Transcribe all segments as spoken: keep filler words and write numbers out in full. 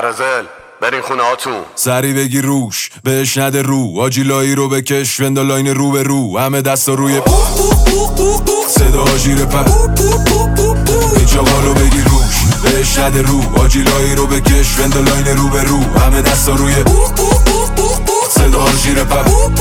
برازل برین خونه هاتون. سری بگی روش بهش نده رو، آجیلایی رو بکش وندالاین رو به رو، همه دستا روی صدا جیره پر این چاقالو بگی روش بهش نده رو، آجیلایی رو بکش وندالاین رو به رو، همه دستا روی صدا جیره پر.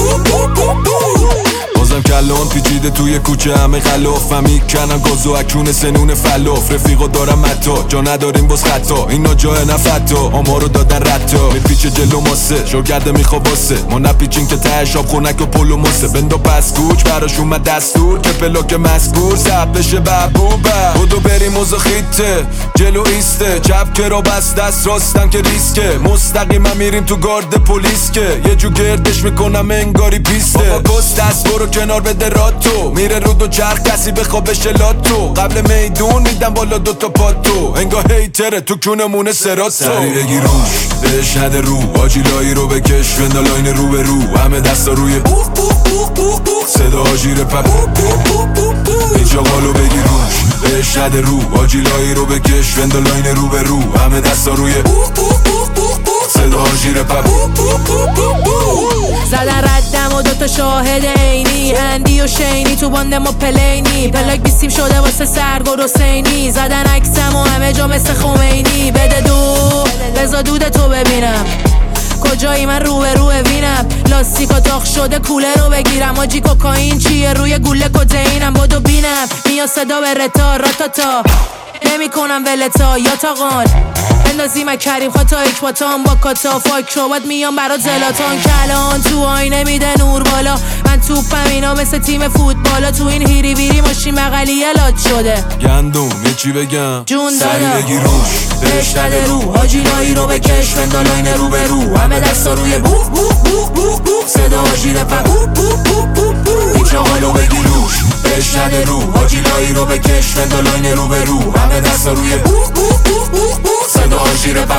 بازم کلان پیچیده توی کوچه همه خلافم میکنن گاز و اکون سنون فلاف، رفیقا دارم متا جا نداریم باز خطا، اینا جای نفتا آما رو دادن رتا، میپیچه جلو ماسه شاگرده میخواب واسه ما نپیچین که تهش آب خونک و پلو ماسه، بندا پس کوچ براش اومد دستور که پلاک مذکور زب بشه ببوبه، بودو بریم موزا خیته جلو ایسته چپ کرا بس دست راستم که ریسکه، مستقیما میریم تو گارد پلیس که یه جو گردش میکنم انگاری پیسته، بابا گست دست برو کنار بده راتو، میره رو دو چرخ کسی بخوابش لاتو، قبل میدون میدم بالا دوتا پاتو، انگاه هیتره تو کونمونه سراتو، سری بگی روش بهش نده رو، آجیلایی رو بکش وندالاین رو به رو، همه دستا روی صدا جیره پر این چاقالو بگی روش بهش نده رو، آجیلایی رو بکش وندالاین رو به رو، همه دستا روی صدا جیره پر. زدن ردم و دوتا شاهد عینی، اندی و شینی تو باند ما پلینی، پلاک بیستیم شده واسه سرگرد حسینی، زدن عکسم و همه جا مثل خمینی، بده دو بزا دود تو ببینم کجایی من رو به رو وینم، لاستیکا داغ شده کوله رو بگیرم، آجی کوکائین چیه روی گوله کدینم، بادو بینم میا صدا به رتا راتاتا نمی کنم ولتا یا تاقان بندازی من کریم خطا اکباتان با کاتا فاک رو باید میام برات زلاتان، کلان تو آینه میده نور بالا، من توپم اینا مثل تیم فوتبالا، تو این هیری بیری ماشین بغلی الات شده گندم یه چی بگم جون دادا سری بگی روش بهش نده رو، آجیلایی رو بکش وندالاین رو به رو، همه دستا روی بو بو بو بو بو صدا جیره پر این چاقالو بگی روش بهش نده رو، آجیلایی رو بکش وندالاین رو به رو، همه دستا روی بو بو بو بو بو صدا جیره پر.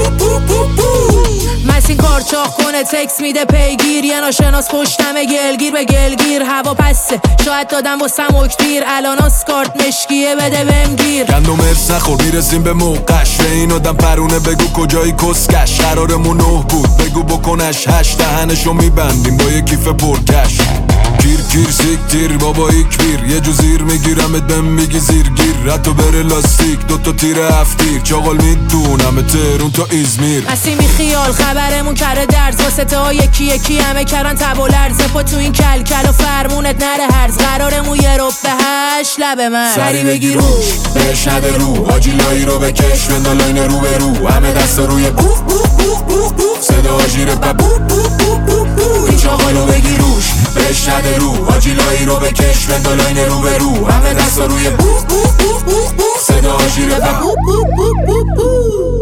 مسین کارچاخ کنه تکس میده پیگیر، یه ناشناس پشتمه گلگیر به گلگیر، هوا پسه شاید دادم واسم اکتیر، الان آسکارت مشکیه بده بهم گیر، گندم ارس نخور میرسیم به موقعش، به این آدم پرونه بگو کجایی کسکش، قرارمون نه بود بگو بکنش هش، دهنشو میبندیم با یه کیف پرکش، کیر کیر سیک تیر بابا ایک بیر، یه جو زیر میگیرمت بهم میگی زیر گیر، رتو بره لاستیک دوتا تیر هفتیر، چاقال میدونم تهرون تا ایزمیر، مسیمی خیال خبرمون کره درز، واسه تا یکی یکی همه کرن تب و لرزه، پا تو این کل کل و فرمونت نره هرز، قرارمون یه رب به هشت لب من، سری بگی روش بهش نده رو، آجیلایی رو بکش وندالاین رو به رو، همه دستا روی بو بو بو بو بو صدا جیره پر بو بو بو بو بو این چاقالو بگی روش بهش نده رو، آجیلایی رو بکش وندالاین رو به رو، همه دستا روی بو بو بو بو بو صدا جیره پر بو بو بو بو بو.